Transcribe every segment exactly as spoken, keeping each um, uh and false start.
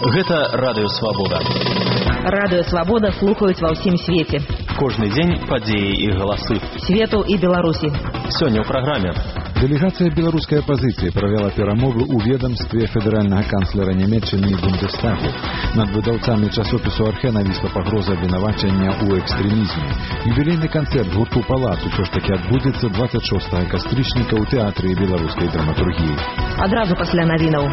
Гэта Радыё Свабода. Радыё Свабода слухаюць ва ўсім свеце. Кожны дзень падзеі і галасы. Свету і Беларусі. Сёння ў праграме. Дэлегацыя беларускай апазіцыі правяла перамовы ў ведамстве федэральнага канцлера Нямецчыны Бундестагу. Над выдаўцамі часопісу «Архе» навісла пагроза абвінавачання ў экстрэмізме. Юбілейны канцэрт гурту «Палац» усё ж такі адбудзецца дваццаць шостага кастрычніка ў тэатры беларускай драматургіі. Адразу пасля навінаў.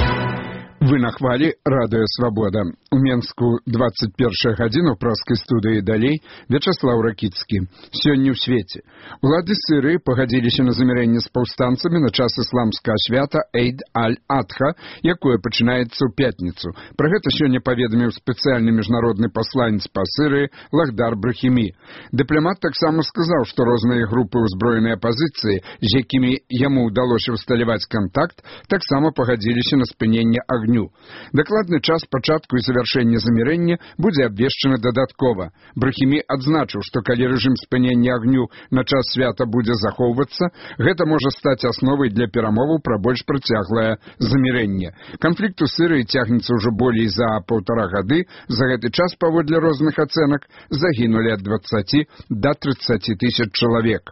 Вы на хвалі Радыё Свабода. У Менску двадцать первая гадзіна ў праскай студыі далей Вячаслаў Ракіцкі. Сёння ў свеце. Улады Сырыі пагадзіліся на замірэнне з паўстанцамі на час ісламскага свята Эйд аль-Адха, якое пачынаецца ў пятніцу. Пра гэта сёння паведаміў спецыяльны міжнародны пасланец па Сырыі Лахдар Брахімі. Дыпламат таксама сказаў, што розныя групы ўзброенай апазіцыі, з якімі яму ўдалося ўсталяваць кантакт, таксама пагадзіліся на спыненне агню. Дакладны час пачатку і завяршэння замірэння будзе абвешчаны дадаткова. Брахімі адзначыў, што калі рэжым спынення агню на час свята будзе захоўвацца, гэта можа стаць асновай для перамоваў пра больш працяглае замірэнне. Канфлікт у Сырыі цягнецца ўжо болей за паўтара гады. За гэты час, паводле розных ацэнак, загінулі ад дваццаці да трыццаці тысяч чалавек.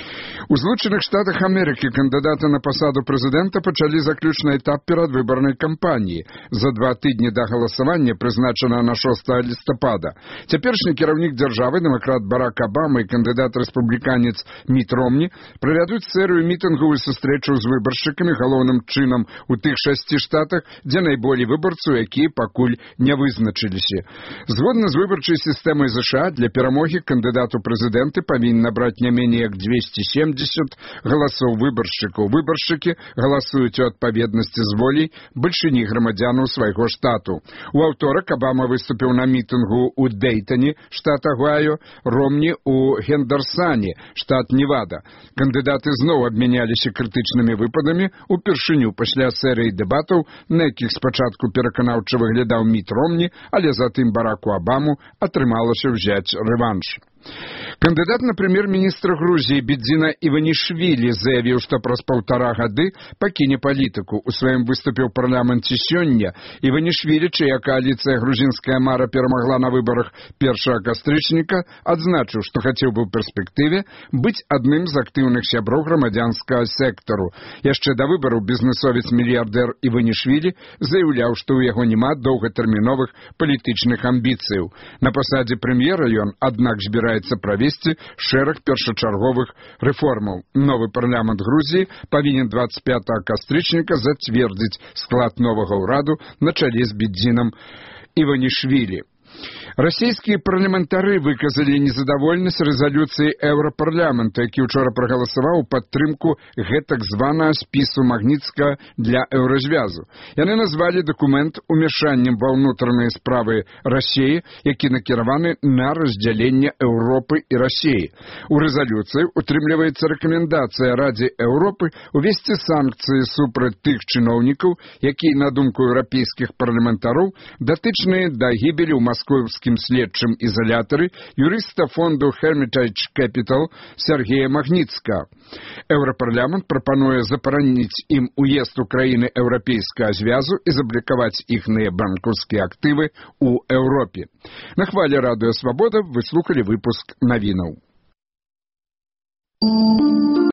У Злучаных Штатах Амерыкі кандыдаты на пасаду прэзідэнта пачалі заключны этап перадвыбарнай кампаніі. За два тыдні да галасавання, прызначана на шостага лістапада. Цяперашні кіраўнік дзяржавы, дэмакрат Барак Абама і кандыдат-рэспубліканец Міт Ромні правядуць серыю мітынгаў і сустрэчаў з выбаршчыкамі, галоўным чынам у тых шасці штатах, дзе найболей выбарцаў, якія пакуль не вызначыліся. Згодна з выбарчай сістэмай ЗША, для перамогі кандыдату прэзідэнты павінен набраць не меней як дзвесце семдзесят галасоў выбаршчыкаў. Выбаршчыкі галасуюць у адпаведнасці з воляй бальшыні грамадзянаў свайго штату. У аўторак Абама выступіў на мітынгу ў Дэйтане, штат Агайо, Ромні ў Гендерсане, штат Невада. Кандыдаты зноў абмяняліся крытычнымі выпадамі упершыню пасля серыі дэбатаў, на якіх спачатку пераканаўча выглядаў Міт Ромні, але затым Бараку Абаму атрымалася ўзяць рэванш. Кандыдат на прэм'ер-міністра Грузіі Бедзіна Іванішвілі заявіў, што праз паўтара гады пакіне палітыку. У сваім выступе ў парламенце сёння Іванішвілі, чыя кааліцыя «Грузінская мара» перамагла на выбарах першага кастрычніка, адзначыў, што хацеў бы ў перспектыве быць адным з актыўных сяброў грамадзянскага сектару. Яшчэ да выбараў бізнесовец-мільярдэр Іванішвілі заяўляў, што ў яго няма доўгатэрміновых палітычных амбіцыяў. На пасадзе прэм'ера ён, аднак, збіраецца правесці шэраг першачарговых рэформаў. Новы парламент Грузіі павінен дваццаць пятага кастрычніка зацвердзіць склад новага ўраду на чале з Бедзінам Іванішвілі. Расійскія парламентары выказалі незадаволенасць рэзалюцыі Еўрапарламента, які ўчора прагаласаваў у падтрымку гэтак званага спісу Магніцкага для еўразвязу. Яны назвалі дакумент умяшаннем ва ўнутраныя справы Расіі, які накіраваны на раздзяленне Еўропы і Расіі. У рэзалюцыі утрымліваецца рэкамендацыя Радзе Еўропы увесці санкцыі супраць тых чыноўнікаў, якія, на думку еўрапейскіх парламентароў, датычныя да гібелі ў маскоўскім следчым ізалятары юрыста фонду Hermitage Capital Сергея Магніцкага. Еўрапарламент прапануе забараніць ім уезд у краіны еўрапейскага звязу і заблакаваць іхныя банкаўскія актывы ў Еўропе. На хвалі Радыё Свабода вы слухалі выпуск навінаў.